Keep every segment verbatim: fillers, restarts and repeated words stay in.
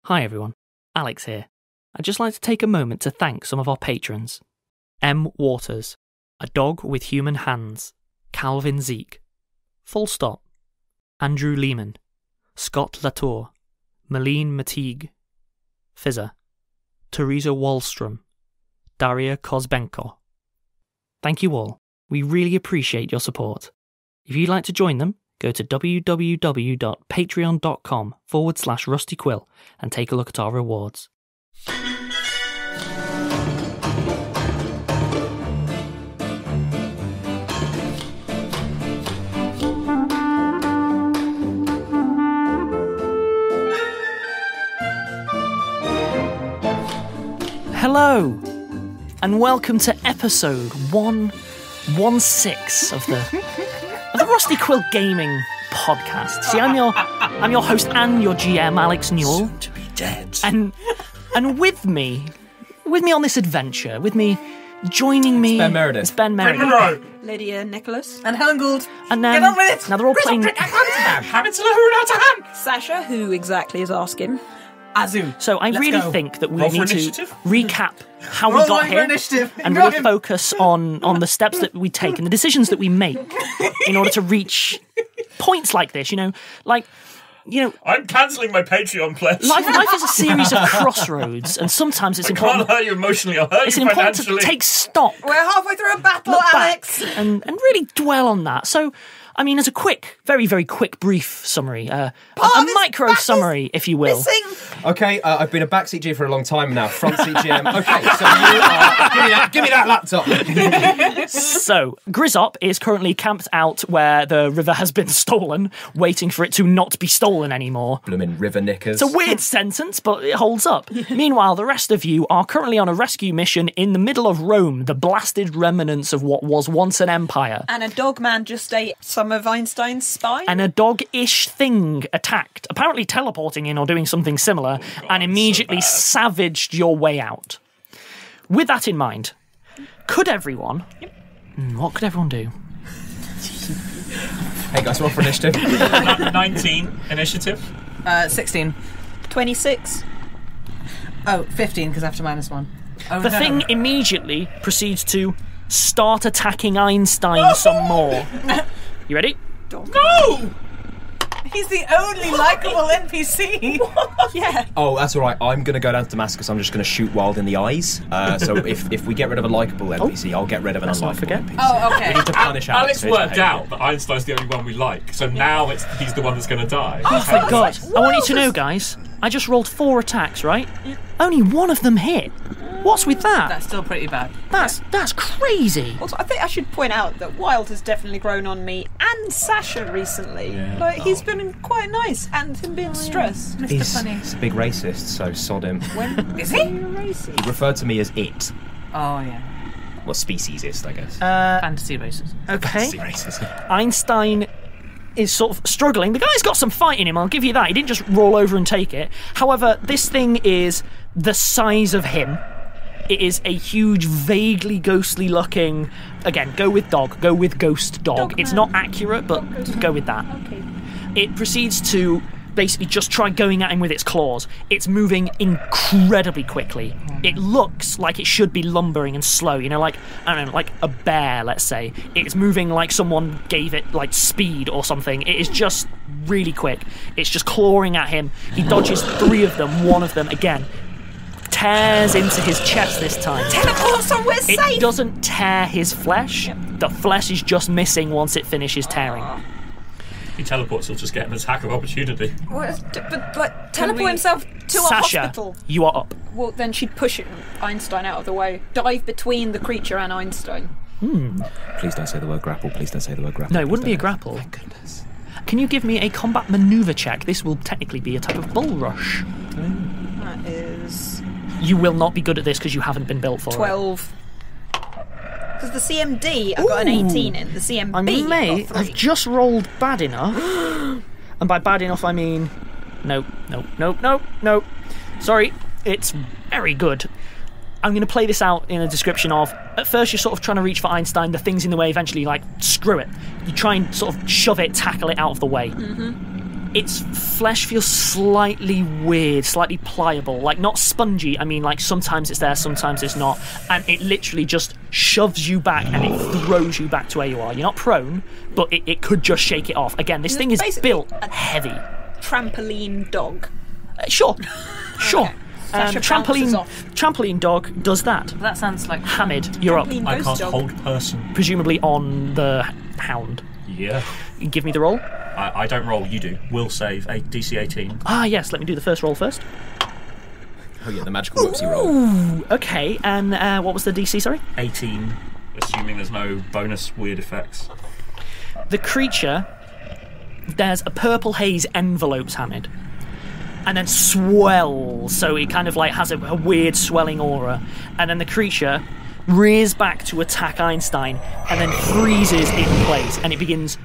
Hi everyone, Alex here. I'd just like to take a moment to thank some of our patrons. M. Waters, A Dog with Human Hands, Calvin Zeke, Full Stop, Andrew Lehman, Scott Latour, Malene Matigue, Fizzer, Teresa Wallstrom, Daria Kozbenko. Thank you all. We really appreciate your support. If you'd like to join them, go to www.patreon.com forward slash Rusty Quill and take a look at our rewards. Hello, and welcome to episode one sixteen of the of the Rusty Quill Gaming Podcast. See, I'm your I'm your host and your G M, Alex Newell. Soon to be dead. And and with me, with me on this adventure, with me, joining me, It's Ben Meredith. It's Ben Meredith. Monroe. Lydia Nicholas. And Helen Gould. And um, Get on with it. Now they're all playing. Hamilton Lahuna Sasha, who exactly is asking. Azu. So I Let's really go. think that we Roll for need to initiative. recap how Roll we got for here initiative. and Go really on. focus on, on the steps that we take and the decisions that we make in order to reach points like this, you know, like, you know, I'm cancelling my Patreon pledge. life, life is a series of crossroads, and sometimes it's I can't important, hurt you emotionally, I'll hurt it's you important to financially. take stock, We're halfway through a battle, look back, Alex. and, and really dwell on that. So, I mean, as a quick, very, very quick, brief summary, uh, a, Part a of this micro battle's summary, if you will. Missing. Okay, uh, I've been a backseat G for a long time now. Front seat G M. Okay, so you are. Give me that. Give me that laptop. So, Grizzop is currently camped out where the river has been stolen, waiting for it to not be stolen anymore. Bloomin' river knickers. It's a weird sentence, but it holds up. Meanwhile, the rest of you are currently on a rescue mission in the middle of Rome, the blasted remnants of what was once an empire. And a dog man just ate some of Einstein's spine. And a dog-ish thing attacked, apparently teleporting in or doing something similar, and immediately savaged your way out. With that in mind, could everyone... Hmm, what could everyone do? Hey guys, roll for initiative. nineteen initiative. Uh, sixteen. twenty-six. Oh, fifteen, because after minus one. Oh, The no. thing immediately proceeds to start attacking Einstein some more. You ready? No! He's the only likeable N P C. Yeah. Oh, that's all right. I'm going to go down to Damascus. I'm just going to shoot Wild in the eyes. Uh, so if, if we get rid of a likeable N P C, I'll get rid of an Let's not unlikable forget. N P C. Oh, okay. We need to punish Alex. Alex for his worked behaviour. out that Einstein's the only one we like, so now it's he's the one that's going to die. Oh my god. I want you to know, guys, I just rolled four attacks, right? Only one of them hit. What's with that? That's still pretty bad. That's that's crazy. Also, I think I should point out that Wild has definitely grown on me and Sasha recently. Like, he's been quite nice and him being stressed. Mister He's, Funny. he's a big racist, so sod him. When Is he? racy. He referred to me as it. Oh, yeah. Well, speciesist, I guess. Uh, Fantasy races. okay. Fancy racist. Einstein is sort of struggling. The guy's got some fight in him, I'll give you that. He didn't just roll over and take it. However, this thing is the size of him. It is a huge, vaguely ghostly looking... Again, go with dog. Go with ghost dog. Dog it's man. not accurate, but go with that. Okay. It proceeds to basically just try going at him with its claws. It's moving incredibly quickly. It looks like it should be lumbering and slow, you know, like, I don't know, like a bear, let's say. It's moving like someone gave it, like, speed or something. It is just really quick. It's just clawing at him. He dodges three of them. One of them, again, tears into his chest this time. Teleport somewhere It safe. doesn't tear his flesh. The flesh is just missing once it finishes tearing. He teleports, he'll just get an attack of opportunity. What is- d- but, like, Can teleport we- himself to a Sasha, hospital. you are up. Well, then she'd push it, Einstein out of the way. Dive between the creature and Einstein. Please don't say the word grapple. Please don't say the word grapple. No, it Please wouldn't be a don't. grapple. Thank goodness. Can you give me a combat maneuver check? This will technically be a type of bull rush. That is You will not be good at this because you haven't been built for twelve. Because the C M D, I got an Ooh. eighteen in. The C M B, it. I may got have three. just rolled bad enough. And by bad enough, I mean... No, no, no, no, no. Sorry, it's very good. I'm going to play this out in a description of, at first you're sort of trying to reach for Einstein, the thing's in the way, eventually, like, screw it. You try and sort of shove it, tackle it out of the way. Mm-hmm. its flesh feels slightly weird, slightly pliable, like not spongy. I mean, like sometimes it's there, sometimes it's not, and it literally just shoves you back and it throws you back to where you are. You're not prone, but it, it could just shake it off. Again, this It's thing is basically built a- heavy. Trampoline dog. Uh, sure, sure. Um, Sasha trampoline, bounces off. trampoline dog does that. That sounds like Hamid, you're up. Trampoline I ghost can't dog. hold person. Presumably on the hound. Yeah. Give me the roll. I, I don't roll, you do. Will save, a D C eighteen. Ah, yes. Let me do the first roll first. Oh yeah, the magical whoopsie roll. Okay, and uh, what was the D C? Sorry. eighteen, assuming there's no bonus weird effects. The creature, there's a purple haze envelopes Hamid, and then swells, so it kind of like has a, a weird swelling aura, and then the creature rears back to attack Einstein, and then freezes in place, and it begins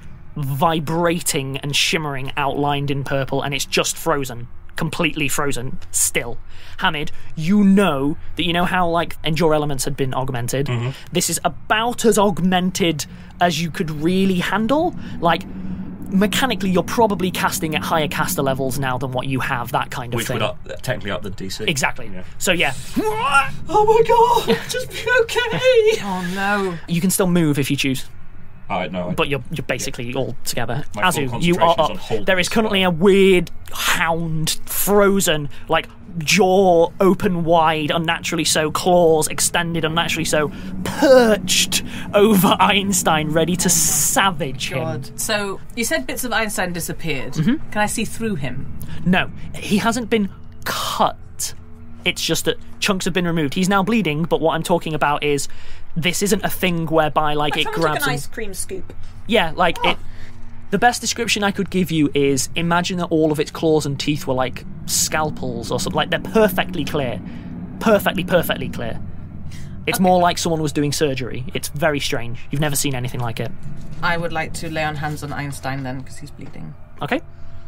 vibrating and shimmering, outlined in purple, and it's just frozen. Completely frozen still. Hamid, you know that you know how like endure elements had been augmented. Mm-hmm. This is about as augmented as you could really handle. Like mechanically, you're probably casting at higher caster levels now than what you have. That kind of Which thing. would up, technically up the D C. Exactly. Yeah. So yeah, Oh my god! Just be okay. Oh no. you can still move if you choose. Oh, no. I- But you're you're basically all together. My full Azu, you are concentration's up. on holding There is this currently spell. a weird hound, frozen, like jaw open wide, unnaturally so, claws extended, unnaturally so, perched over Einstein, ready to savage him. God. So you said bits of Einstein disappeared. Mm-hmm. Can I see through him? No, he hasn't been cut. It's just that chunks have been removed. He's now bleeding, but what I'm talking about is this isn't a thing whereby like it Someone grabs took an him. ice cream scoop. Yeah, like it. The best description I could give you is imagine that all of its claws and teeth were like scalpels or something. Like they're perfectly clear, perfectly, perfectly clear. It's more like someone was doing surgery. It's very strange. You've never seen anything like it. I would like to lay on hands on Einstein then, because he's bleeding. Okay.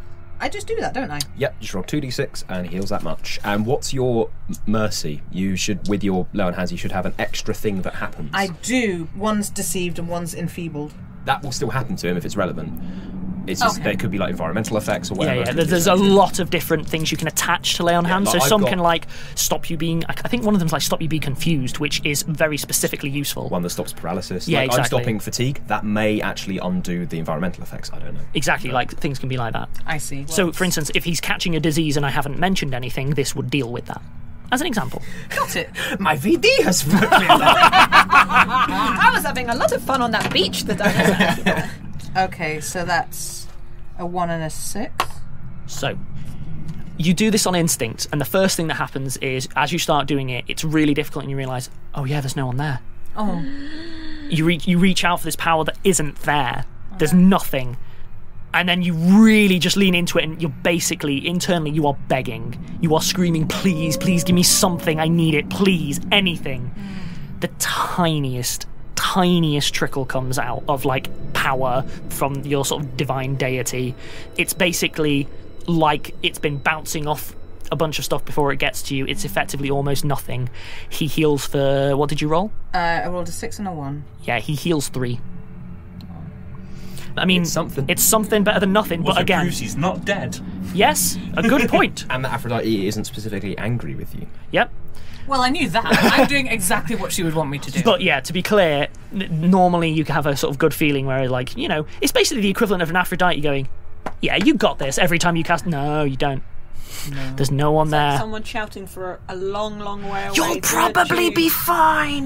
I just do that, don't I? Yep, just roll two d six and heals that much. And what's your m- mercy? You should, with your low on hands, you should have an extra thing that happens. I do. One's deceived and one's enfeebled. That will still happen to him if it's relevant. It's just Okay. there could be like environmental effects or Yeah, whatever. yeah. It could There's, be there's a affected. lot of different things you can attach to lay on hands. like, so I've some got- can like stop you being. I think one of them's like stop you being confused, which is very specifically useful. One that stops paralysis. Yeah, like, exactly. I'm stopping fatigue. That may actually undo the environmental effects. I don't know. Exactly, like things can be like that. I see. So, for instance, if he's catching a disease and I haven't mentioned anything, this would deal with that. As an example. Got it. My V D has cleared up. I was having a lot of fun on that beach that I was Okay, so that's a one and a six. So, you do this on instinct, and the first thing that happens is, as you start doing it, it's really difficult, and you realise, oh yeah, there's no one there. Oh. You reach, you reach out for this power that isn't there. There's nothing. And then you really just lean into it, and you're basically, internally, you are begging. You are screaming, please, please give me something, I need it, please, anything. The tiniest, tiniest trickle comes out of, like, power from your sort of divine deity. It's basically like it's been bouncing off a bunch of stuff before it gets to you. It's effectively almost nothing. He heals for... What did you roll? Uh, I rolled a six and a one. Yeah, he heals three. I mean, It's something. It's something better than nothing, Well, but it again, proves he's not dead. yes, a good point. And that Aphrodite isn't specifically angry with you. Yep. Well, I knew that. I'm doing exactly what she would want me to do. But yeah, to be clear, n- normally you have a sort of good feeling where, like, you know, it's basically the equivalent of an Aphrodite going, yeah, you got this every time you cast. No, you don't. There's no one there. Someone shouting for a long, long way away. You'll to probably you. be fine.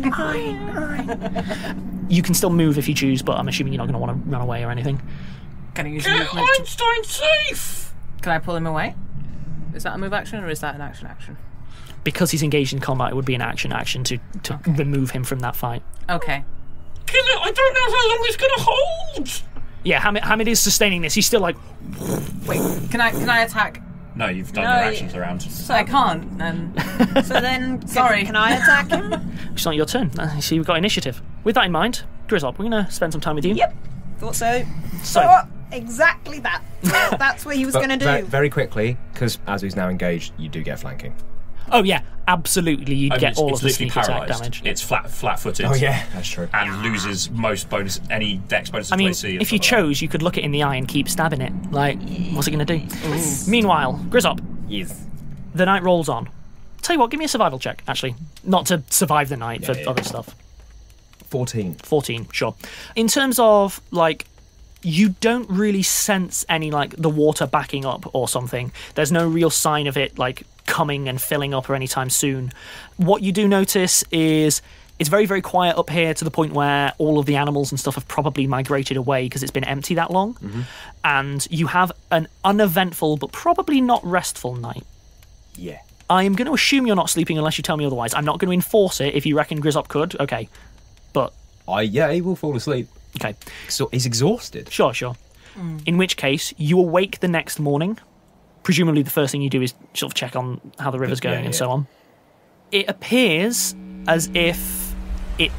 You can still move if you choose, but I'm assuming you're not going to want to run away or anything. Can I use a movement? to- Einstein safe! Can I pull him away? Is that a move action or is that an action action? Because he's engaged in combat, it would be an action action to, to remove him from that fight. Okay. Kill it! I don't know how long it's gonna hold! Yeah, Hamid, Hamid is sustaining this. He's still like, Wait, can I can I attack? No, you've done No, your y- actions around. I can't. Then So then, can- Sorry. Can I attack him? it's not your turn. Uh, see, we've got initiative. With that in mind, Grizzop, we're going to spend some time with you. Yep. Thought so. So, Oh, exactly that. That's what he was But going to ve- do. very quickly, because Azu's now engaged, you do get flanking. Oh yeah, absolutely. You'd And get it's, all it's of the literally sneak attack paralysed. damage. It's flat, flat-footed. Oh yeah, that's true. And loses most bonus, any dex bonuses I mean, to A C. and if you stuff like that. chose, you could look it in the eye and keep stabbing it. Like, what's it going to do? Meanwhile, Grizzop, Yes. the night rolls on. Tell you what, give me a survival check, actually. Not to survive the night, for yeah, other yeah. stuff. fourteen. fourteen, sure. In terms of, like, you don't really sense any, like, the water backing up or something. There's no real sign of it, like, coming and filling up or anytime soon. What you do notice is it's very, very quiet up here to the point where all of the animals and stuff have probably migrated away because it's been empty that long. Mm-hmm. And you have an uneventful but probably not restful night. Yeah. I am going to assume you're not sleeping unless you tell me otherwise. I'm not going to enforce it. If you reckon Grizzop could, okay. But, I yeah, he will fall asleep. okay. So he's exhausted. Sure, sure. In which case, you awake the next morning. Presumably the first thing you do is sort of check on how the river's going Yeah, and yeah. so on. It appears as if it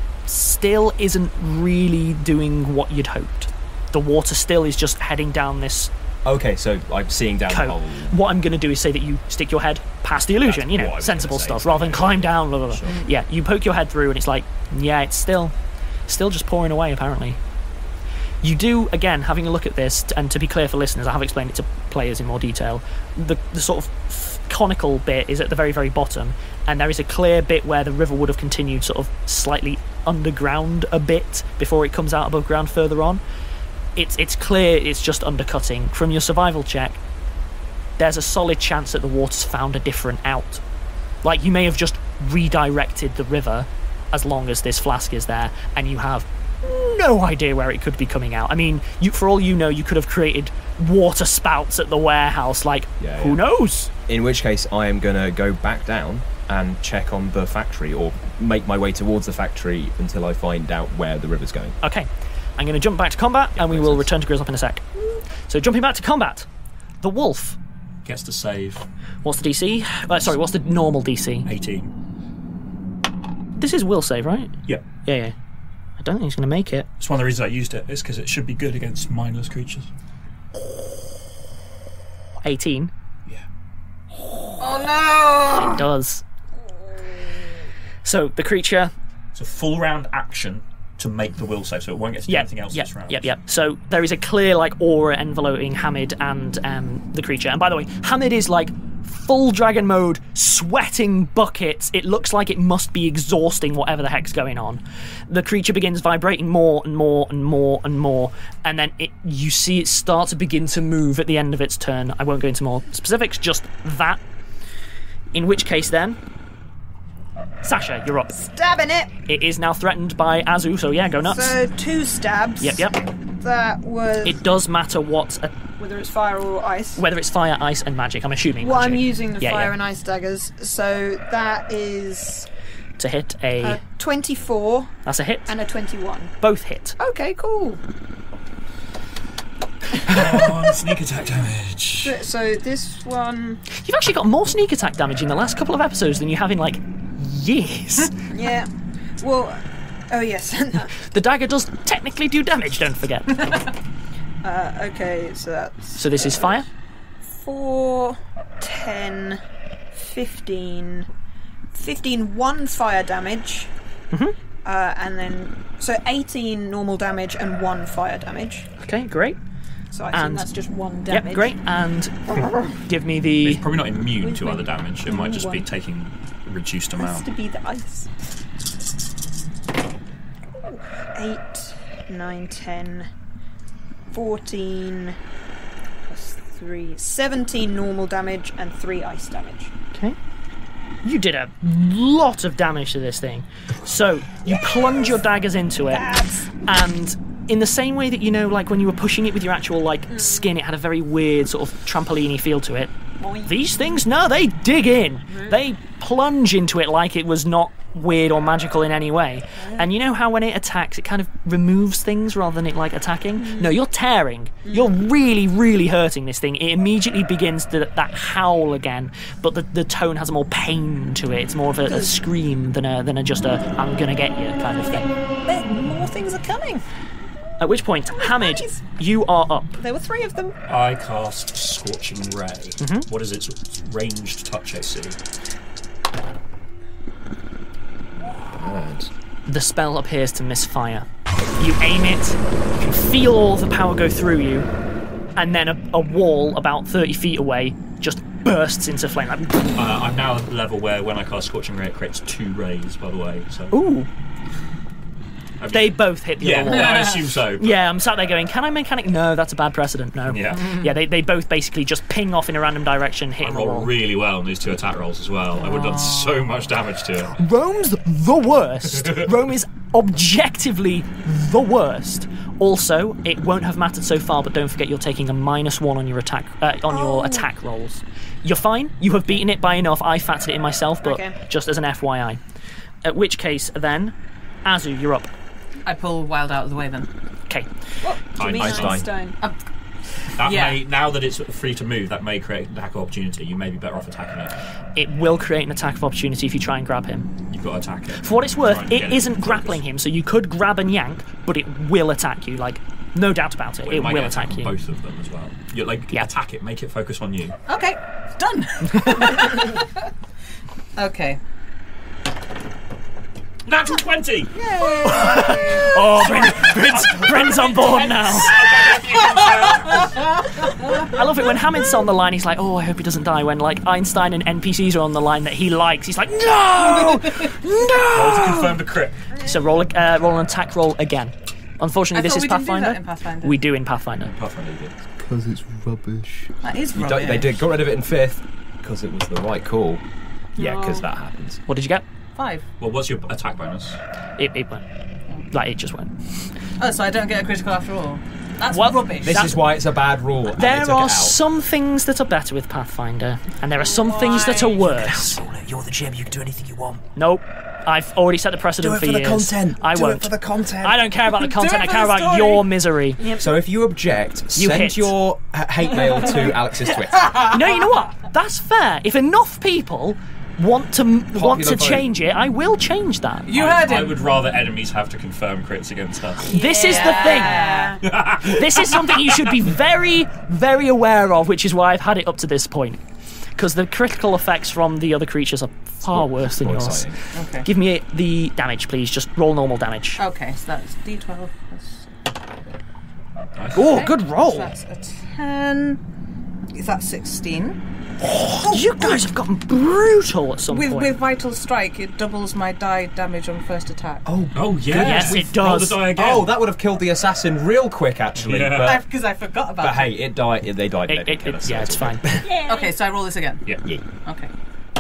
still isn't really doing what you'd hoped. The water still is just heading down this Okay, so I'm seeing down the coat. hole. What I'm going to do is say that you stick your head past the illusion, That's you what I know, was sensible gonna say, stuff, so rather than yeah. climb down, blah, blah, blah. Sure. Yeah, you poke your head through and it's like, yeah, it's still, still just pouring away, apparently. You do, again, having a look at this, and to be clear for listeners, I have explained it to players in more detail, the, the sort of conical bit is at the very, very bottom, and there is a clear bit where the river would have continued sort of slightly underground a bit before it comes out above ground further on. It's, it's clear it's just undercutting. From your survival check, there's a solid chance that the water's found a different out. Like, you may have just redirected the river as long as this flask is there, and you have no idea where it could be coming out. I mean, you, for all you know, you could have created water spouts at the warehouse. Like, Yeah, who yeah. knows? In which case, I am going to go back down and check on the factory, or make my way towards the factory until I find out where the river's going. Okay, I'm going to jump back to combat, and we makes will sense. return to Grizzop in a sec. So, jumping back to combat, the wolf. Gets to save What's the D C? Uh, sorry, what's the normal D C? eighteen. This is will save, right? Yeah. Yeah, yeah. I don't think he's going to make it. It's one of the reasons I used it, is because it should be good against mindless creatures. eighteen. Yeah. Oh no! It does. So, the creature... It's a full round action to make the will save, so it won't get to do Yep, anything else yep, this round. yep, yep. So there is a clear like aura enveloping Hamid and um, the creature. And by the way, Hamid is like full dragon mode, sweating buckets. It looks like it must be exhausting whatever the heck's going on. The creature begins vibrating more and more and more and more, and then it you see it start to begin to move at the end of its turn. I won't go into more specifics, just that. In which case then, Sasha, you're up. Stabbing it. It is now threatened by Azu, so yeah, go nuts. So two stabs. Yep, yep. That was It does matter what, uh, whether it's fire or ice. whether it's fire, ice, and magic. I'm assuming. Well, I'm magic. using the Yeah, fire yeah. and ice daggers. So that is to hit a. a twenty-four that's a hit. and a twenty-one. Both hit. Okay, cool. Oh, sneak attack damage. So, so this one, You've actually got more sneak attack damage in the last couple of episodes than you have in like years. yeah. Well, oh yes. The dagger does technically do damage. Don't forget. uh, okay, so that's So this is fire. four, ten, fifteen, fifteen, one fire damage. Mhm. Uh, and then, so eighteen normal damage and one fire damage. Okay, great. So I And- think that's just one damage. Yep, great. And give me the. It's probably not immune to With other my- damage. It might just be one. taking a reduced Has amount. to be the ice. eight, nine, ten, fourteen, plus three, seventeen normal damage and three ice damage. Okay. You did a lot of damage to this thing. So you plunge your daggers into it, and in the same way that you know, like when you were pushing it with your actual like skin, it had a very weird sort of trampoline-y feel to it. These things, no, they dig in. They plunge into it like it was not weird or magical in any way. And you know how when it attacks, it kind of removes things rather than it like attacking? No, you're tearing. You're really, really hurting this thing. It immediately begins to, that howl again, but the, the tone has more pain to it. It's more of a, a scream than a than a just a I'm gonna get you kind of thing. But more things are coming. At which point, Hamid, you are up. There were three of them. I cast Scorching Ray. Mm-hmm. What is its ranged touch A C? Bad. The spell appears to misfire. You aim it, you can feel all the power go through you, and then a, a wall about thirty feet away just bursts into flame. Like, Uh, I'm now at the level where when I cast Scorching Ray, it creates two rays, by the way. So. ooh. Have They you- both hit the Yeah, other wall. I assume so. but- Yeah, I'm sat there going, can I mechanic? No, that's a bad precedent. No. Yeah. Yeah, they, they both basically just ping off in a random direction, I hitting the roll wall. really well on these two attack rolls as well. I would have done so much damage to it. Rome's the worst. Rome is objectively the worst. Also, it won't have mattered so far, but don't forget you're taking a minus one on your attack uh, on your attack rolls. You're fine. You have beaten it by enough. I factored it in myself, but Okay. just as an F Y I. At which case, then, Azu, you're up. I pull Wild out of the way then. Okay. Do you mean Einstein. Einstein? That Yeah. may, now that it's free to move, that may create an attack of opportunity. You may be better off attacking it. It will create an attack of opportunity if you try and grab him. You've got to attack it. For what it's worth, Try and it get isn't focus. grappling him, so you could grab and yank, but it will attack you. Like, no doubt about it. Well, It you might will get attack on you. both of them as well. You like Yeah. attack it, make it focus on you. Okay, done. Okay. Natural twenty. Oh, Bryn, Bryn's, Bryn's on board now. I love it when Hamid's on the line. He's like, "Oh, I hope he doesn't die." When like Einstein and N P Cs are on the line that he likes, he's like, "No, Roll to no!" confirm the crit. So roll, a, uh, roll an attack roll again. Unfortunately, I this thought is we didn't do Pathfinder. that in Pathfinder. We do in Pathfinder. Pathfinder did. Because it's rubbish. That is You rubbish. don't, they did got rid of it in fifth because it was the right call. Yeah, because that happens. What did you get? Five. Well, what's your attack bonus? It, it went. Like it just went. Oh, so I don't get a critical after all. That's Well, rubbish. This That- is why it's a bad rule. and they There took it are out. some things that are better with Pathfinder, and there are some things that are worse. You're the G M, you can do anything you want. Nope. I've already set the precedent Do it for for the years. content. I Do won't. it for the content. I don't care about the content. I it for care the about story. your misery. So if you object, You send hit. your uh, hate mail to Alex's Twitter. No, you know what? That's fair. If enough people want to want to vote. change it, I will change that. you I, heard I him. would rather enemies have to confirm crits against us. This is the thing. This is something you should be very, very aware of, which is why I've had it up to this point. Because the critical effects from the other creatures are far worse than More yours. exciting. Okay. Give me the damage, please. Just roll normal damage. Okay, so that's D twelve plus. Nice. Oh, good roll. So that's a ten. Is that sixteen? You guys have gotten brutal at some With point. with Vital Strike, it doubles my die damage on first attack. Oh, Oh yeah. Yes, We- it does. Roll the die again. oh, that would have killed the assassin real quick, actually. Yeah. But, Because I forgot about but it. hey, it died. They died. It- they it- didn't kill it- us, yeah, so it's all fine. good. Okay, so I roll this again. Yeah. Yeah. Okay.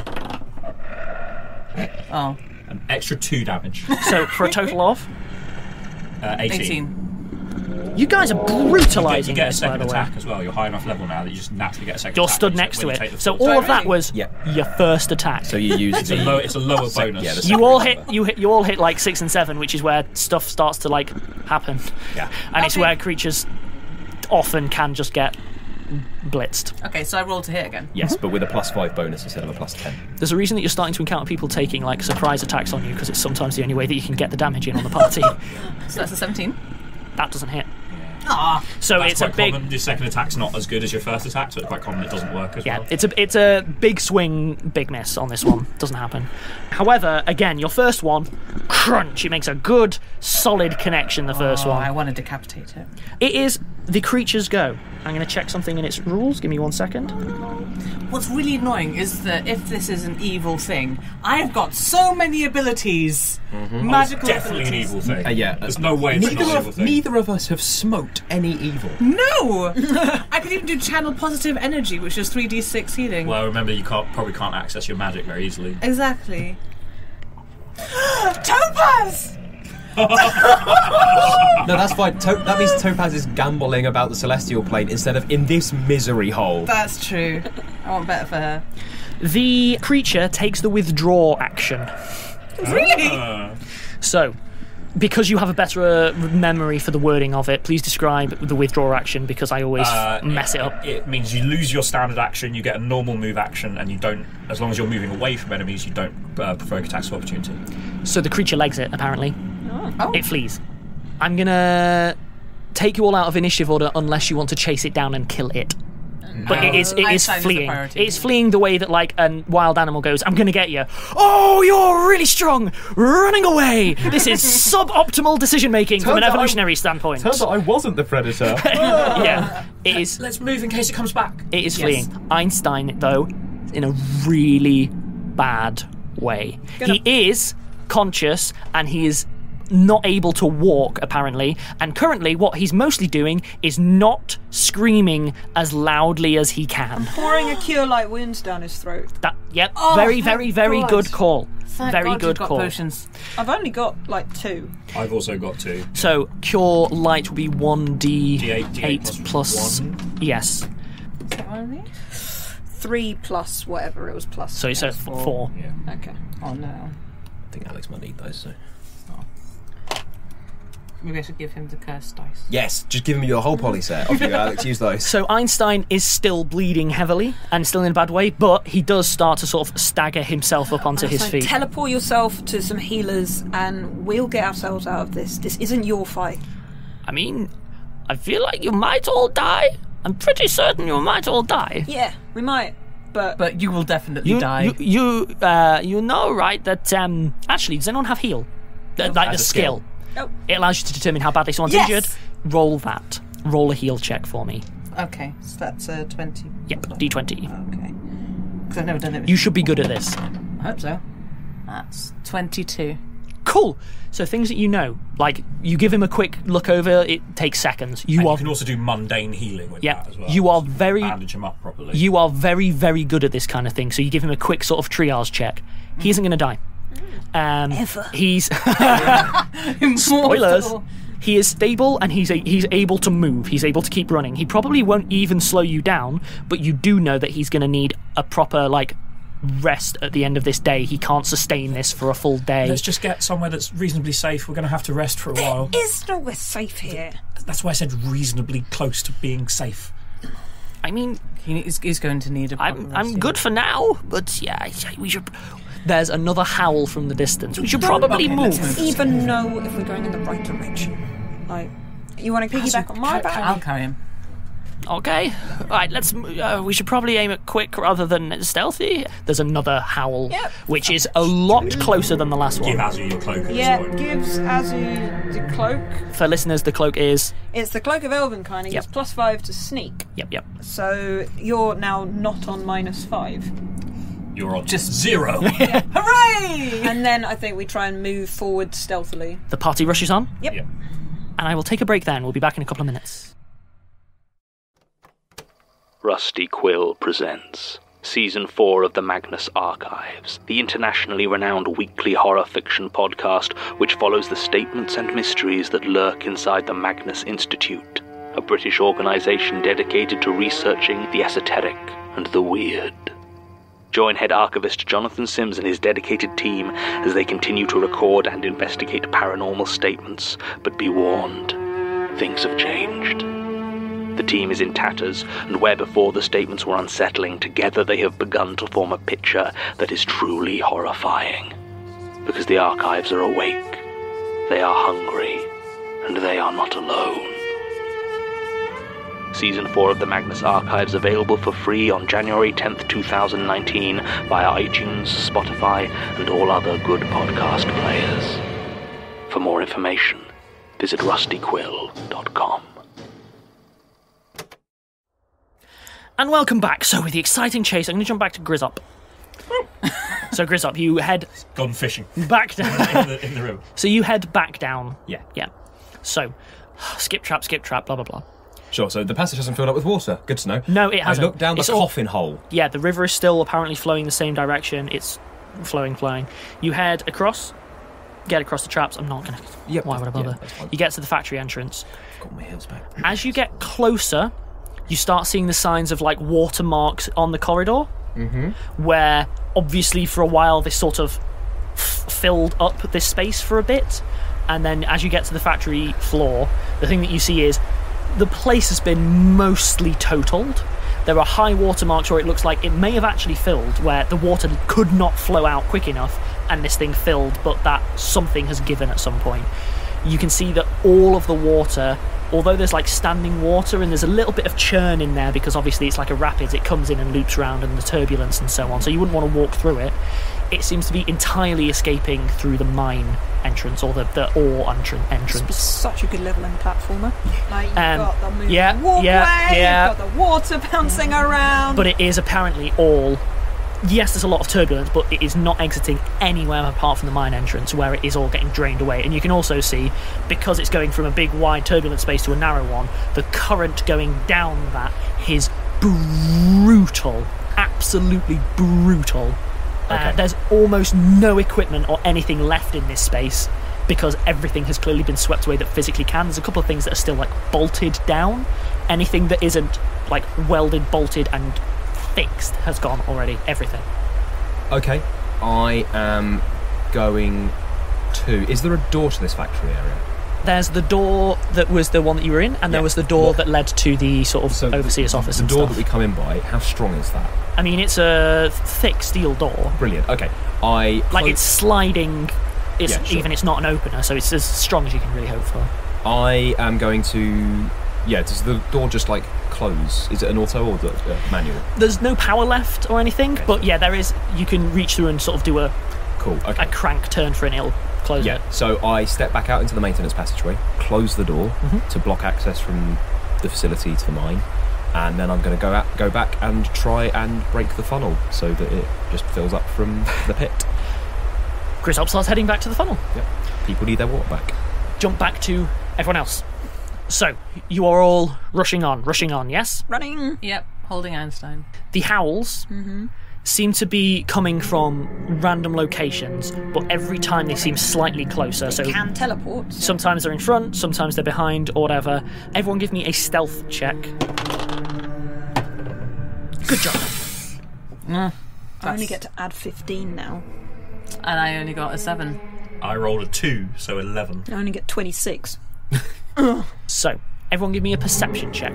Oh, An extra two damage. So for a total of, Uh, eighteen. eighteen. you guys are You get, you brutalising get a this, by second the way. attack as well. You're high enough level now that you just naturally get a second You're attack stood when you next take- to when you take it. the So full all attack. of that was Yeah. your first attack. So you use It's the a low. It's a lower sec- bonus. yeah, the you second all number. hit you hit you all hit like six and seven, which is where stuff starts to like happen, Yeah. and it's Okay. where creatures often can just get blitzed. Okay, so I roll to hit again. Yes, but with a plus five bonus instead of a plus ten. There's a reason that you're starting to encounter people taking like surprise attacks on you because it's sometimes the only way that you can get the damage in on the party. So that's a seventeen. That doesn't hit. Ah, So That's it's a quite big. common. Your second attack's not as good as your first attack, so it's quite common it doesn't work as Yeah, well. it's a it's a big swing, big miss on this one. Doesn't happen. However, again, your first one, crunch. It makes a good, solid connection. The first oh, one. I want to decapitate it. It is the creature's go. I'm going to check something in its rules. Give me one second. What's really annoying is that if this is an evil thing, I have got so many abilities, magical Definitely an abilities. evil thing. Uh, yeah. There's no way it's not an Neither evil of, thing. neither of us have smoked any evil. No, I could even do channel positive energy, which is three d six healing. Well, remember you can't probably can't access your magic very easily. Exactly. Topaz! No, that's fine. To- that means Topaz is gambling about the celestial plane instead of in this misery hole. That's true. I want better for her. The creature takes the withdraw action. Really? Uh, So, because you have a better uh, memory for the wording of it, please describe the withdraw action because I always uh, mess it up. It means you lose your standard action, you get a normal move action, and you don't. As long as you're moving away from enemies, you don't uh, provoke attacks of opportunity. So the creature legs it, apparently. Oh. It flees. I'm going to take you all out of initiative order unless you want to chase it down and kill it. But it is it is Einstein is the fleeing. priority. It's fleeing the way that like a wild animal goes, I'm going to get you. Oh, you're really strong. Running away. This is suboptimal decision making from an Turns out I- evolutionary standpoint. Turns out I wasn't the predator. Yeah. It is Let's move in case it comes back. it is fleeing. Einstein though in a really bad way. He is conscious and he is not able to walk apparently, and currently what he's mostly doing is not screaming as loudly as he can. Pouring a cure light wounds down his throat. That yep, Oh, very thank very very God. good call. Thank very God good you've got call. potions. I've only got like two. I've also got two. So cure light will be one d D eight, D eight eight plus plus yes. Three plus whatever it was plus. So it's a four. four. Yeah. Okay. Oh no. I think Alex might need those. So Maybe I should give him the cursed dice. yes, just give me your whole poly set. Off you go, Alex. Use those. So Einstein is still bleeding heavily and still in a bad way, but he does start to sort of stagger himself up onto his So feet. teleport yourself to some healers and we'll get ourselves out of this. This isn't your fight. I mean, I feel like you might all die. I'm pretty certain you might all die. Yeah, we might. But, But you will definitely You, die. you, you, uh, you know, right? That um, actually, does anyone have heal? Th- like the As a skill. skill. oh, It allows you to determine how badly someone's Yes! injured. Roll that. Roll a heal check for me. Okay, so that's uh, twenty. Yep, d twenty. Okay. Because I've never done it before. You should be good at this. I hope so. That's twenty-two. Cool. So things that you know, like you give him a quick look over, it takes seconds. You And are you can also do mundane healing with yeah, that as well. you are very Bandage him up properly. you are very very good at this kind of thing. So you give him a quick sort of triage check. He isn't going to die. Um, Ever. He's spoilers. He is stable and he's a, he's able to move. He's able to keep running. He probably won't even slow you down, but you do know that he's going to need a proper like rest at the end of this day. He can't sustain this for a full day. Let's just get somewhere that's reasonably safe. We're going to have to rest for a while. is nowhere safe here. That's why I said reasonably close to being safe. I mean, He is, he's going to need a proper I'm rest, I'm yeah. good for now, but yeah, we should. There's another howl from the distance. We should probably okay, let's move. move. Even know if we're going in the right direction. Like, you want to piggyback on my back? I'll carry him. Okay, right. Let's. Uh, we should probably aim at quick rather than stealthy. There's another howl, Yep. which is a lot closer than the last Give one. Azu your cloak at Yeah, this point. gives Azu the cloak. For listeners, the cloak is. It's the cloak of Elvenkind. He gets Yep. plus five to sneak. Yep, yep. So you're now not on minus five. You're on just zero. Hooray! And then I think we try and move forward stealthily. The party rushes on, Yep. Yeah. and I will take a break. Then we'll be back in a couple of minutes. Rusty Quill presents Season four of the Magnus Archives, the internationally renowned weekly horror fiction podcast which follows the statements and mysteries that lurk inside the Magnus Institute, a British organisation dedicated to researching the esoteric and the weird. Join head archivist Jonathan Sims and his dedicated team as they continue to record and investigate paranormal statements, but be warned, things have changed. The team is in tatters, and where before the statements were unsettling, together they have begun to form a picture that is truly horrifying. Because the archives are awake, they are hungry, and they are not alone. Season four of the Magnus Archives available for free on January tenth, twenty nineteen via iTunes, Spotify, and all other good podcast players. For more information, visit rusty quill dot com. And welcome back. So with the exciting chase, I'm going to jump back to Grizzop. So Grizzop, you head Gone fishing back down. in, the, in the river. So you head back down. Yeah. Yeah. So, skip trap, skip trap, blah blah blah. Sure, so the passage hasn't filled up with water. Good to know. No, it hasn't. I looked down the It's all- coffin hole. Yeah, the river is still apparently flowing the same direction. It's flowing, flowing. You head across, get across the traps. I'm not gonna. Yep. Why would I bother? Yeah, that's fine. You get to the factory entrance. Got my heels back. As you get closer, you start seeing the signs of like watermarks on the corridor, mm-hmm. where obviously for a while this sort of f- filled up this space for a bit, and then as you get to the factory floor, the thing that you see is the place has been mostly totaled. There are high watermarks where it looks like it may have actually filled, where the water could not flow out quick enough and this thing filled, but that something has given at some point. You can see that all of the water although there's like standing water and there's a little bit of churn in there because obviously it's like a rapids, it comes in and loops around and the turbulence and so on, so you wouldn't want to walk through it. It seems to be entirely escaping through the mine entrance or the, the ore entran- entrance. It's such a good level in platformer. Like you've Um, got the moving yeah, walkway, yeah, yeah. you've got the water bouncing around. But it is apparently all... Yes, there's a lot of turbulence, but it is not exiting anywhere apart from the mine entrance where it is all getting drained away. And you can also see, because it's going from a big, wide, turbulent space to a narrow one, the current going down that is brutal. Absolutely brutal. Okay. Uh, there's almost no equipment or anything left in this space because everything has clearly been swept away that physically can. There's a couple of things that are still, like, bolted down. Anything that isn't, like, welded, bolted, and fixed has gone already. Everything. Okay, I am going to... Is there a door to this factory area? There's the door that was the one that you were in, and there Yeah. was the door What? that led to the sort of So overseer's office The and door stuff. that we come in by, how strong is that? I mean, it's a thick steel door. Brilliant, okay. I... Like, clo- it's sliding. It's Yeah, sure. even it's not an opener, so it's as strong as you can really hope for. I am going to... Yeah, does the door just, like, close? Is it an auto or the uh, manual? There's no power left or anything, Okay. but yeah, there is. You can reach through and sort of do a, Cool, okay. a crank turn for it, and it'll close Yeah, it. so I step back out into the maintenance passageway, close the door Mhm. to block access from the facility to the mine, and then I'm going to go out, go back and try and break the funnel so that it just fills up from the pit. Grizzop starts heading back to the funnel. Yep. People need their water back. Jump back to everyone else. So, you are all rushing on, rushing on, yes? Running. Yep, holding Einstein. The howls seem to be coming from random locations, but every time they seem slightly closer. So Can teleport. sometimes they're in front, sometimes they're behind, or whatever. Everyone give me a stealth check. Good job. Mm, I only get to add fifteen now. and I only got a seven. I rolled a two, so eleven. I only get twenty-six. So, everyone give me a perception check.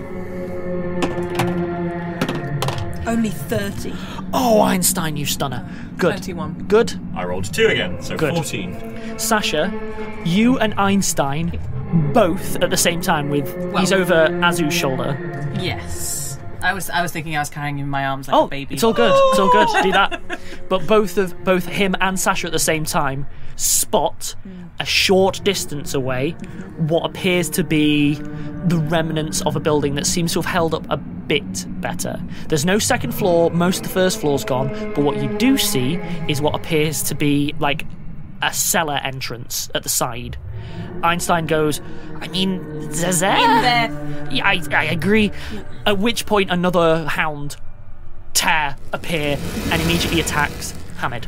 Only thirty. Oh, Einstein, you stunner. Good. twenty-one. Good. I rolled a two again, so Good. fourteen. Sasha, you and Einstein both at the same time with... Well- he's over Azu's shoulder. Yes. I was I was thinking I was carrying him in my arms like Oh, a baby. it's all good. It's all good. Do that. But both of both him and Sasha at the same time spot a short distance away what appears to be the remnants of a building that seems to have held up a bit better. There's no second floor. Most of the first floor's gone. But what you do see is what appears to be like a cellar entrance at the side. Einstein goes, I mean, there's there. There. Yeah, I, I agree. At which point, another hound, Tear, appear and immediately attacks Hamid.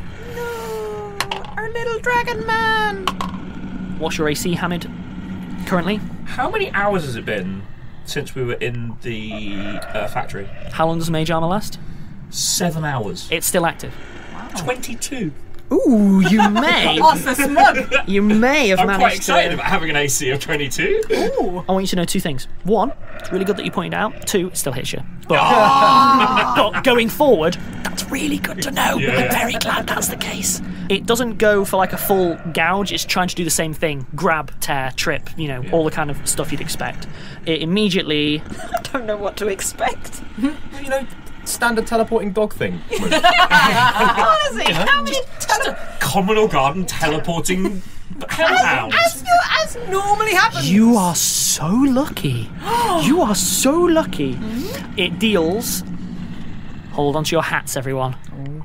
Our little dragon man. What's your A C, Hamid? Currently? How many hours has it been since we were in the uh, factory? How long does Mage Armor last? Seven hours. It's still active. Twenty-two. Ooh, you may. Oh, so smug! You may have I'm managed quite excited to. about having an A C of twenty-two. I want you to know two things. One, it's really good that you pointed out. Two, it still hits you. But, but going forward, that's really good to know. Yeah. I'm very glad that's the case. It doesn't go for like a full gouge. It's trying to do the same thing. Grab, tear, trip, you know, all the kind of stuff you'd expect. It immediately... I don't know what to expect. You know, standard teleporting dog thing. Honestly, how many tele- Communal garden teleporting hellhounds. as, you, as normally happens? You are so lucky. You are so lucky. It deals... Hold on to your hats, everyone.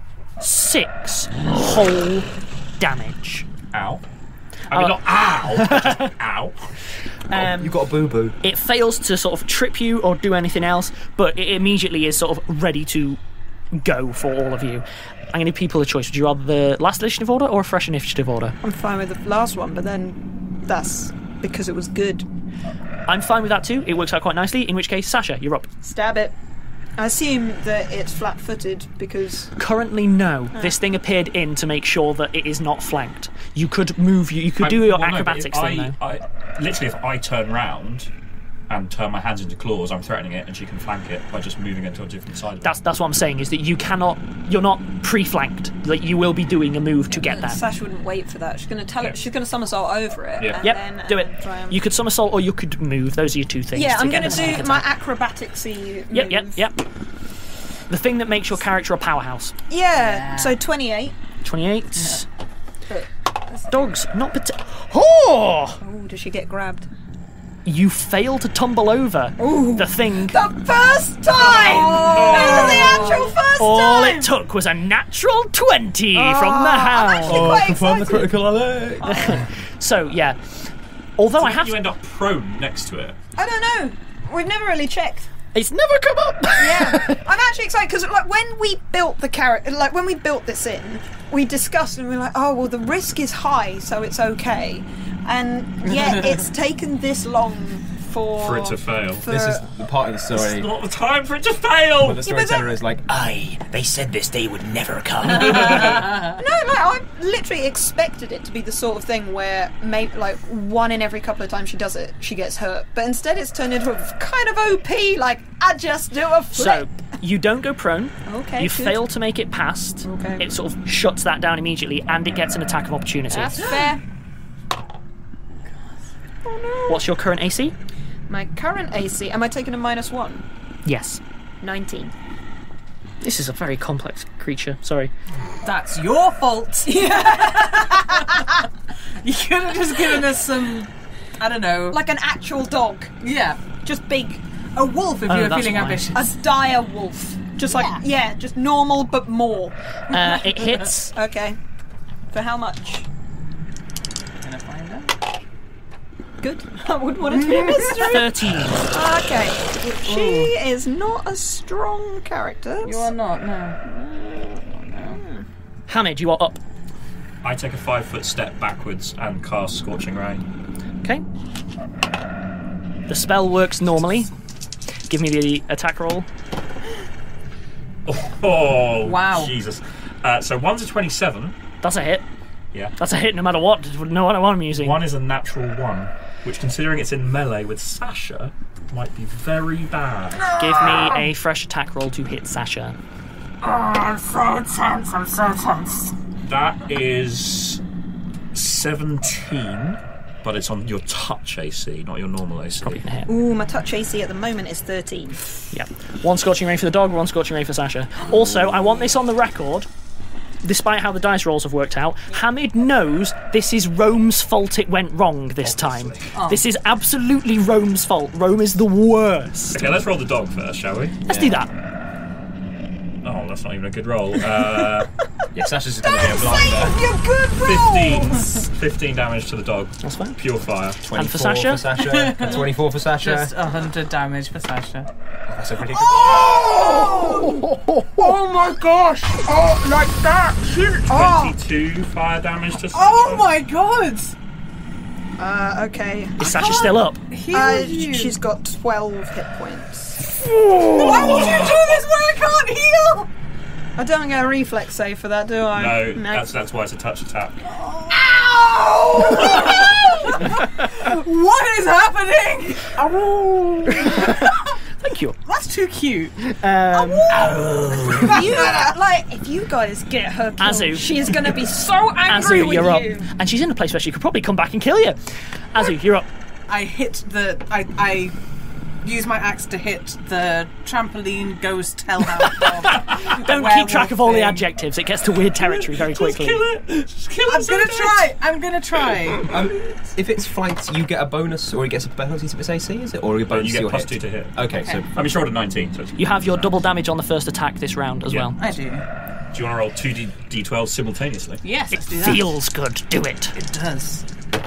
Six whole damage. Ow. I mean, Uh, not ow. Just ow. Um, You got a boo boo. It fails to sort of trip you or do anything else, but it immediately is sort of ready to go for all of you. I'm going to give people a choice. Would you rather the last initiative order or a fresh initiative order? I'm fine with the last one, but then that's because it was good. I'm fine with that too. It works out quite nicely. In which case, Sasha, you're up. Stab it. I assume that it's flat-footed because... Currently, no. This thing appeared in to make sure that it is not flanked. You could move. You, you could do I- your well, no, but acrobatics if thing I, though. I, literally, if I turn round and turn my hands into claws, I'm threatening it, and she can flank it by just moving it to a different side. Of it. That's that's what I'm saying. Is that you cannot. You're not pre-flanked. like you will be doing a move to get that. Sasha wouldn't wait for that. She's going to tell Yeah. it. She's going to somersault over it. Yeah. And Yep, then, do and it. then try and- You could somersault or you could move. Those are your two things. Yeah, to I'm get going the to do sneak my attack. acrobaticsy. Yep, move. yep, yep. The thing that makes your character a powerhouse. Yeah. So twenty-eight. twenty-eight. Dogs, not partic- Oh! Oh, does she get grabbed? You fail to tumble over the thing. The first time! Oh. That was the actual first All time! it took was a natural twenty from the I'm hound. actually quite excited. critical alert. So, yeah. Although I How have do you end up prone next to it? I don't know. We've never really checked. It's never come up. Yeah, I'm actually excited because like when we built the character, like when we built this in, we discussed and we were like, oh well, the risk is high, so it's okay, and yet it's taken this long for For it to fail. for- This is the part of the story Not the time for it to fail! where the storyteller is like, Aye, they said this day would never come. no, like I literally expected it to be the sort of thing where maybe like one in every couple of times she does it, she gets hurt, but instead it's turned into a kind of O P. Like I just do a So, flip. you don't go prone. Okay, You good. fail to make it past. Okay. It sort of shuts that down immediately, and it gets an attack of opportunity. That's fair. What's your current A C? My current A C. Am I taking a minus one? Yes. Nineteen. This is a very complex creature. Sorry. That's your fault. You could have just given us some, I don't know. Like an actual dog, Yeah. just big. A wolf if Oh, you were that's feeling why. ambitious. A dire wolf. Just like, yeah, just normal but more. Uh, it hits. Okay. For how much? Gonna find out. Good. I wouldn't want it to be a mystery. thirteen. Okay. She is not a strong character. You are not, no. Hamid, you are up. I take a five foot step backwards and cast Scorching Ray. Okay. The spell works normally. Give me the attack roll. Oh, Wow. Jesus. Uh, so one's a twenty-seven. That's a hit. Yeah. That's a hit no matter what. No matter what I'm using. One is a natural one, which, considering it's in melee with Sasha, might be very bad. Give me a fresh attack roll to hit Sasha. I'm so tense, I'm so tense. That is seventeen, but it's on your touch A C, not your normal A C. Probably gonna hit. Ooh, my touch A C at the moment is thirteen. Yeah. One Scorching Ray for the dog, one Scorching Ray for Sasha. Also, I want this on the record. Despite how the dice rolls have worked out, Hamid knows this is Rome's fault it went wrong this time. This is absolutely Rome's fault. Rome is the worst. Okay, let's roll the dog first, shall we? Let's do that. Oh, that's not even a good roll. Uh, yeah, Sasha's just going to be a blinder. You're good fifteen, fifteen damage to the dog. That's fine. Pure fire. And for Sasha? For Sasha. And twenty-four for Sasha. Just one hundred damage for Sasha. That's a pretty good. Oh my gosh! Oh, like that! twenty-two fire damage to Sasha. Oh my god! Uh, okay. Is Sasha still up? Heal Uh, you. she's got twelve hit points. Why would you do this when I can't heal? I don't get a reflex save for that, do I? No, that's that's why it's a touch attack. What is happening? Thank you. That's too cute. Um, You, like, if you guys get her killed, Azu. she is going to be so angry Azu, with you're up. you. And she's in a place where she could probably come back and kill you. Azu, you're up. I hit the. I, I use my axe to hit the trampoline ghost hellhound dog. Don't keep track of all the adjectives. It gets to weird territory very quickly. it! Just kill it! I'm gonna try. I'm gonna try. Um, if it's flanked, you get a bonus, or it gets a penalty to its A C, is it? Or a bonus You to get your plus hit? two to hit. Okay, so I mean, she rolled a nineteen, so it's You have your double damage on the first attack this round as Yeah. well. I do. Do you want to roll two d twelve simultaneously? Yes, let's do that. Feels good. Do it. It does.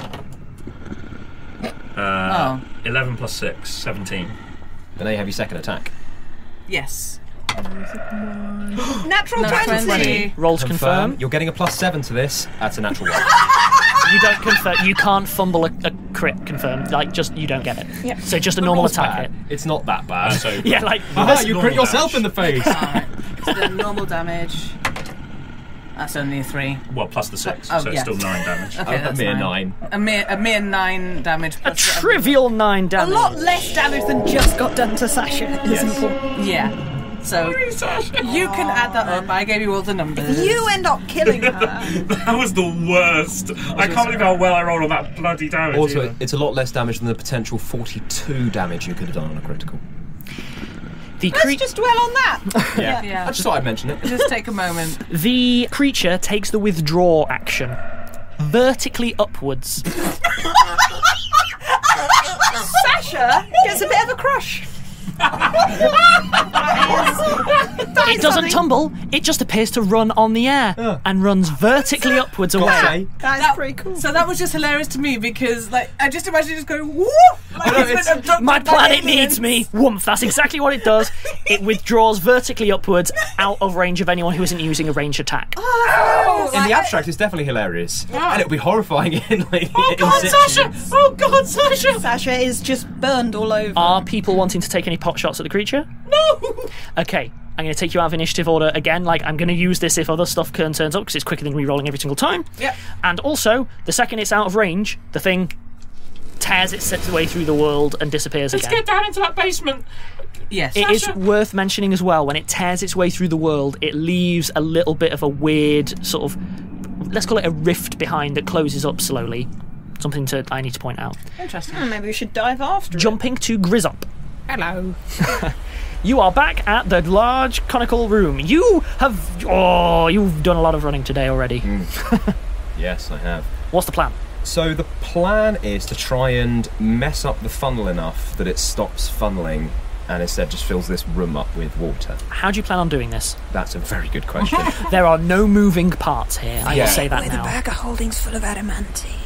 Uh, Oh. eleven plus six, seventeen. but now you have your second attack. Yes. Natural No, twenty. twenty. Rolls confirm. You're getting a plus seven to this. That's a natural one. You don't confirm. You can't fumble a, a crit confirm. Like, just you don't get it. Yep. So just a normal Roll's attack bad. hit. It's not that bad. So Yeah, like Ah, That's you normal crit yourself damage. in the face. Alright. So the normal damage. That's only a three. well, plus the six, Oh, so it's yeah. still nine damage. Okay, a that's mere nine. nine. A mere, a mere nine damage. a plus whatever. trivial nine A damage. lot less damage than just got done to Sasha. Is important. Yeah. So you can add that up. I gave you all the numbers. You end up killing her. That was the worst. I can't believe how well I rolled on that bloody damage. Also, either. it's a lot less damage than the potential forty-two damage you could have done on a critical. The Let's cre- just dwell on that. Yeah. Yeah. I just thought I'd mention it. Just take a moment. The creature takes the withdraw action vertically upwards. Sasha gets a bit of a crush. It doesn't tumble, it just appears to run on the air Yeah. and runs vertically upwards away. Say. That's That- pretty cool. So that was just hilarious to me because, like, I just imagine it just going whoop. Like, know, it's it's- been abducted My by planet aliens. needs me. Woomph, that's exactly what it does. It withdraws vertically upwards out of range of anyone who isn't using a ranged attack. Oh, In like- the abstract, it's definitely hilarious. And it'll be horrifying in, like, Oh in God, situ. Sasha! Oh God, Sasha! Sasha is just burned all over. Are people wanting to take any pot shots at the creature? No! Okay, I'm going to take you out of initiative order again. Like, I'm going to use this if other stuff turns up because it's quicker than re-rolling every single time. Yep. And also, the second it's out of range, the thing tears its way through the world and disappears Let's again. get down into that basement. Yes. It is Sasha. worth mentioning as well, when it tears its way through the world, it leaves a little bit of a weird sort of, let's call it a rift behind that closes up slowly. Something to I need to point out. Interesting. Hmm, maybe we should dive after it. Jumping to Grizzop. Hello. You are back at the large conical room. You have... Oh, you've done a lot of running today already. Yes, I have. What's the plan? So the plan is to try and mess up the funnel enough that it stops funneling and instead just fills this room up with water. How do you plan on doing this? That's a very good question. There are no moving parts here. I Yeah. will say that With a now. bag of holdings full of adamantine.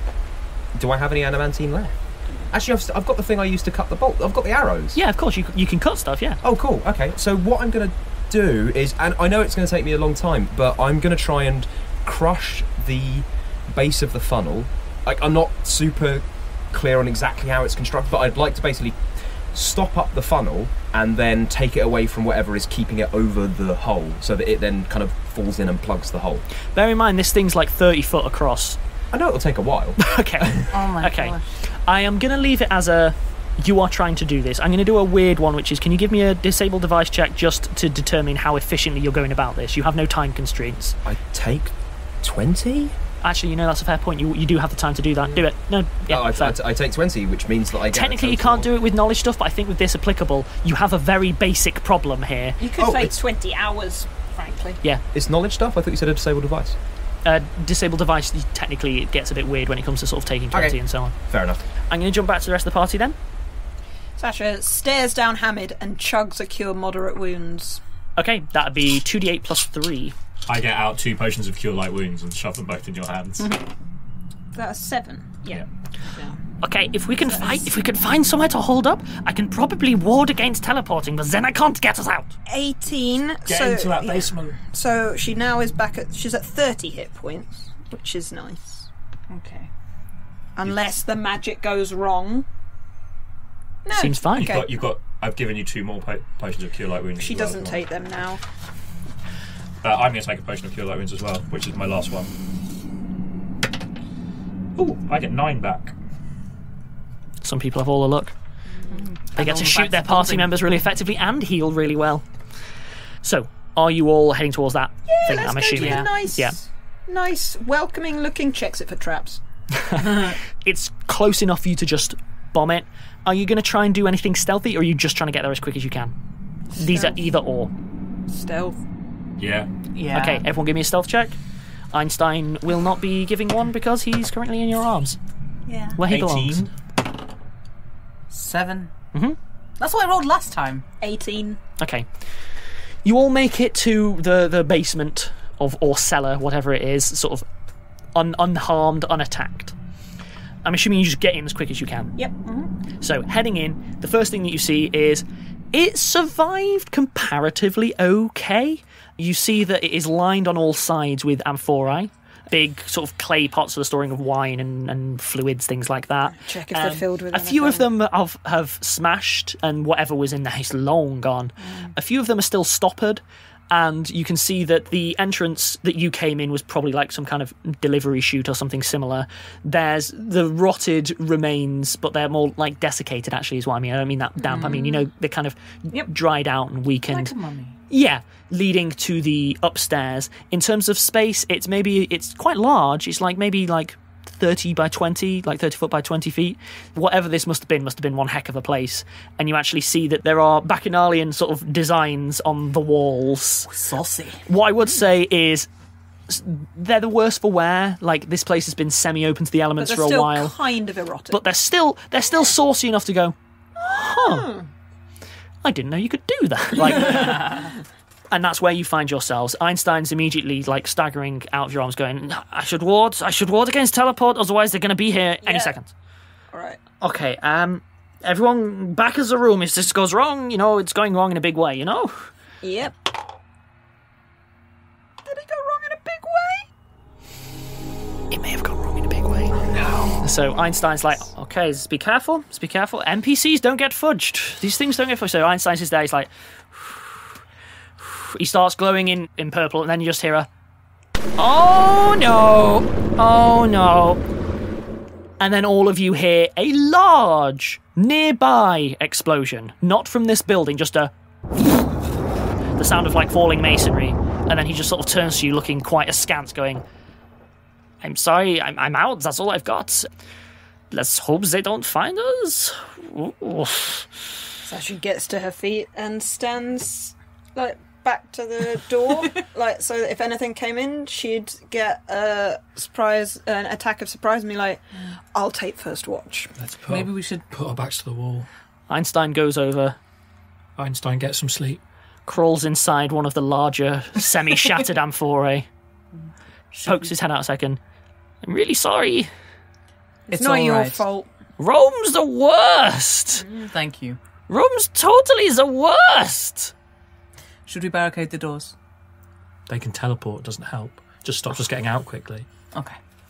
Do I have any adamantine left? Actually, I've, st- I've got the thing I used to cut the bolt. I've got the arrows. Yeah, of course, you, c- you can cut stuff, yeah. Oh, cool. Okay. So what I'm going to do is, and I know it's going to take me a long time, but I'm going to try and crush the base of the funnel. Like, I'm not super clear on exactly how it's constructed, but I'd like to basically stop up the funnel and then take it away from whatever is keeping it over the hole so that it then kind of falls in and plugs the hole. Bear in mind, this thing's like thirty foot across. I know it'll take a while. Okay. Oh my Okay. gosh. I am going to leave it as a... You are trying to do this. I'm going to do a weird one, which is, can you give me a disable device check just to determine how efficiently you're going about this? You have no time constraints. I take twenty? Actually, you know, that's a fair point. You you do have the time to do that. Do it. No, yeah, oh, I, fair. I, t- I take twenty, which means that I get a Technically, you total- can't do it with knowledge stuff, but I think with this applicable, you have a very basic problem here. You could Oh, say it's- twenty hours, frankly. Yeah. It's knowledge stuff? I thought you said a disabled device. Uh, disable device, technically, it gets a bit weird when it comes to sort of taking twenty Okay. and so on. Fair enough. I'm going to jump back to the rest of the party then. Sasha stares down Hamid and chugs a cure moderate wounds. Okay, that'd be two d eight plus three. I get out two potions of cure light wounds and shove them both in your hands. That's seven. Yeah. Okay, if we can find if we can find somewhere to hold up, I can probably ward against teleporting, but then I can't get us out. eighteen. Get so, into that yeah. basement. So she now is back at. She's at thirty hit points, which is nice. Okay. Unless the magic goes wrong. No. Seems fine. You've Okay. got, you've got. I've given you two more po- potions of cure light wounds. She as well, doesn't if you take them now. want. Uh, I'm going to take a potion of cure light wounds as well, which is my last one. Ooh, I get nine back. Some people have all the luck. They get all to the shoot back their to party building. members really effectively and heal really well. So, are you all heading towards that Yeah, thing? let's I'm go assuming. to the nice, Yeah. nice, welcoming looking. Checks it for traps. It's close enough for you to just bomb it. Are you going to try and do anything stealthy, or are you just trying to get there as quick as you can? These are either or. Stealth. Yeah. Yeah. Okay, everyone give me a stealth check. Einstein will not be giving one because he's currently in your arms, Yeah. where he belongs. eighteen. Seven. Mm-hmm. That's what I rolled last time. Eighteen. Okay. You all make it to the, the basement of, or cellar, whatever it is, sort of un, unharmed, unattacked. I'm assuming you just get in as quick as you can. Yep. So, heading in, the first thing that you see is it survived comparatively okay. You see that it is lined on all sides with amphorae, big sort of clay pots for the storing of wine and, and fluids, things like that. Check if they're filled with A few of anything. them have, have smashed, and whatever was in there is long gone. A few of them are still stoppered, and you can see that the entrance that you came in was probably like some kind of delivery chute or something similar. There's the rotted remains, but they're more like desiccated, actually, is what I mean. I don't mean that damp. Mm. I mean, you know, they're kind of yep. dried out and weakened. Like a mummy. Yeah, leading to the upstairs. In terms of space, it's maybe, it's quite large. It's like maybe like thirty by twenty, like thirty foot by twenty feet. Whatever this must have been, must have been one heck of a place. And you actually see that there are bacchanalian sort of designs on the walls. Saucy. What I would say is they're the worst for wear. Like, this place has been semi-open to the elements but for a still while. Kind of erotic. But they're still they're still saucy enough to go, huh, I didn't know you could do that. Like, and that's where you find yourselves. Einstein's immediately like staggering out of your arms, going, I should ward, I should ward against teleport, otherwise they're going to be here any Yeah. second. All right. Okay, um, everyone back as a room. If this goes wrong, you know, it's going wrong in a big way, you know? Yep. Did it go wrong in a big way? It may have gone wrong in a big way. No. So Einstein's like, okay, just be careful, just be careful. N P Cs don't get fudged. These things don't get fudged. So Einstein's is there, he's like, he starts glowing in, in purple, and then you just hear a, oh no, oh no. And then all of you hear a large, nearby explosion. Not from this building, just a, the sound of like falling masonry. And then he just sort of turns to you looking quite askance, going, I'm sorry, I'm, I'm out, that's all I've got. Let's hope they don't find us. Ooh. So she gets to her feet and stands like back to the door, like so that if anything came in, she'd get a surprise, an attack of surprise, and be like, "I'll take first watch." Let's put Maybe her, we should put her back to the wall. Einstein goes over, Einstein, get some sleep. crawls inside one of the larger, semi-shattered amphorae, pokes his head out a second. I'm really sorry. It's, It's not all your right. fault. Rome's the worst. Mm, thank you. Rome's totally the worst. Should we barricade the doors? They can teleport, doesn't help. Just stops us getting out quickly. Okay.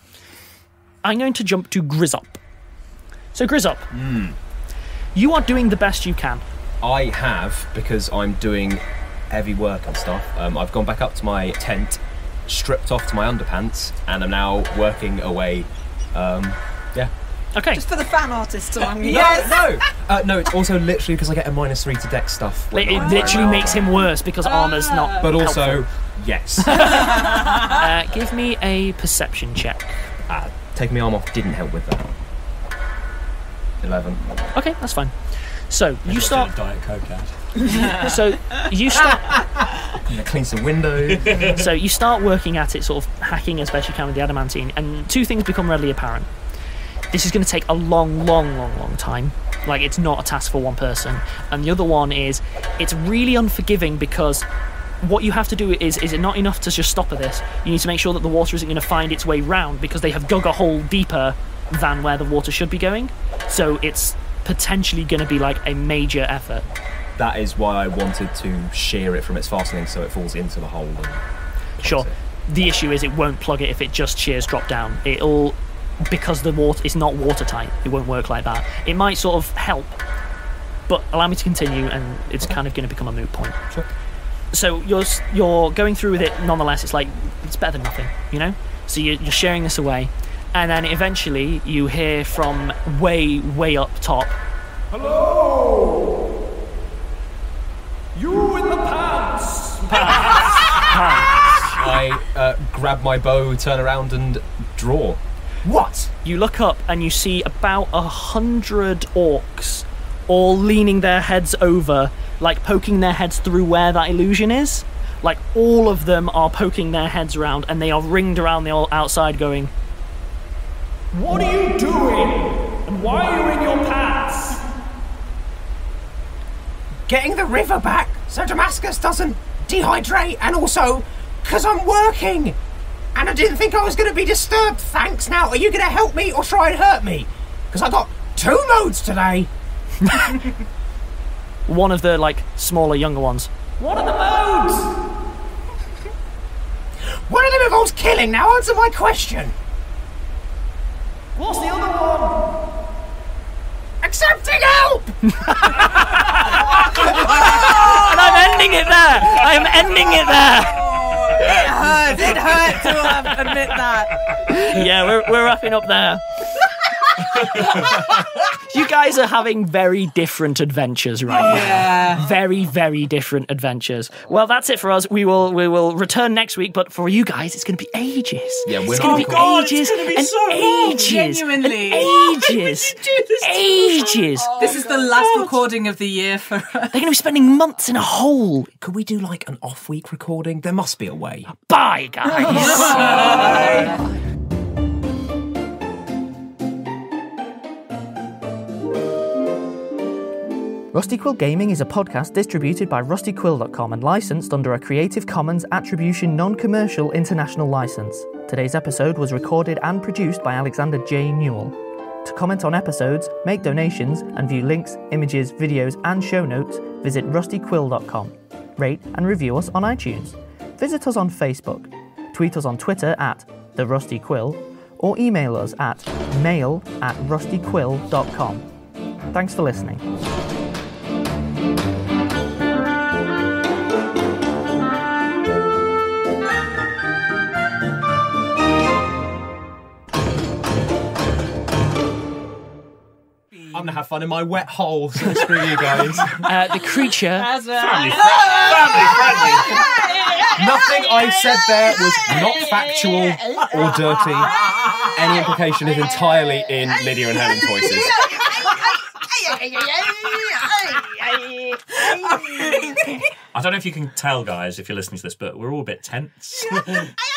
I'm going to jump to Grizzop. So Grizzop, Mm. you are doing the best you can. I have, because I'm doing heavy work and stuff, um, I've gone back up to my tent, stripped off to my underpants, and I'm now working away. Um, yeah. Okay. Just for the fan artists among you. No, no, uh, no. It's also literally because I get a minus three to dex stuff. It, it when I'm literally around. makes him worse because armor's not. But also, helpful. yes. uh, give me a perception check. uh, taking my arm off didn't help with that. Eleven. Okay, that's fine. So you start. Diet Coke ad. So you start. I'm gonna clean some windows. So you start working at it, sort of hacking as best you can with the adamantine, and two things become readily apparent. This is going to take a long, long, long, long time. Like, it's not a task for one person. And the other one is, it's really unforgiving because what you have to do is, is it not enough to just stop at this? You need to make sure that the water isn't going to find its way round because they have dug a hole deeper than where the water should be going. So it's potentially going to be like a major effort. That is why I wanted to shear it from its fastening so it falls into the hole. And Sure. it. The issue is it won't plug it if it just shears drop down. It'll, because the water is not watertight, it won't work like that. It might sort of help, but allow me to continue, and it's kind of going to become a moot point. Sure. So you're you're going through with it nonetheless. It's like it's better than nothing, you know. So you're, you're sharing this away, and then eventually you hear from way way up top. Hello! You in the pants! I uh, grab my bow, turn around, and draw. What? You look up and you see about a hundred orcs, all leaning their heads over, like poking their heads through where that illusion is. Like all of them are poking their heads around, and they are ringed around the all outside, going, What are you doing? And why are you in your pants? Getting the river back so Damascus doesn't dehydrate, and also because I'm working. And I didn't think I was going to be disturbed, thanks. Now, are you going to help me or try and hurt me? Because I got two modes today. one of the like smaller, younger ones. What are the modes? One of them involves killing. Now answer my question. What's the other one? accepting help! And I'm ending it there. I am ending it there. It hurt. It hurt to um, admit that. Yeah, we're we're wrapping up there. You guys are having very different adventures right now. Yeah. Very, very different adventures. Well, that's it for us. We will we will return next week, but for you guys, it's going to be ages. Yeah, we're it's not going to be recording. ages it's gonna be and so long. ages, Genuinely. and ages, ages. This is the last recording of the year for us. They're going to be spending months in a hole. Could we do like an off-week recording? There must be a way. Bye, guys. Rusty Quill Gaming is a podcast distributed by rusty quill dot com and licensed under a Creative Commons Attribution Non-Commercial International License. Today's episode was recorded and produced by Alexander J. Newell. To comment on episodes, make donations, and view links, images, videos, and show notes, visit rusty quill dot com. Rate and review us on iTunes. Visit us on Facebook. Tweet us on Twitter at The Rusty Quill, or email us at mail at rusty quill dot com. Thanks for listening. I'm gonna have fun in my wet hole, so screw you guys. Uh, the creature... Family, family friendly. Nothing I said there was not factual or dirty. Any implication is entirely in Lydia and Helen's voices. I don't know if you can tell, guys, if you're listening to this, but we're all a bit tense.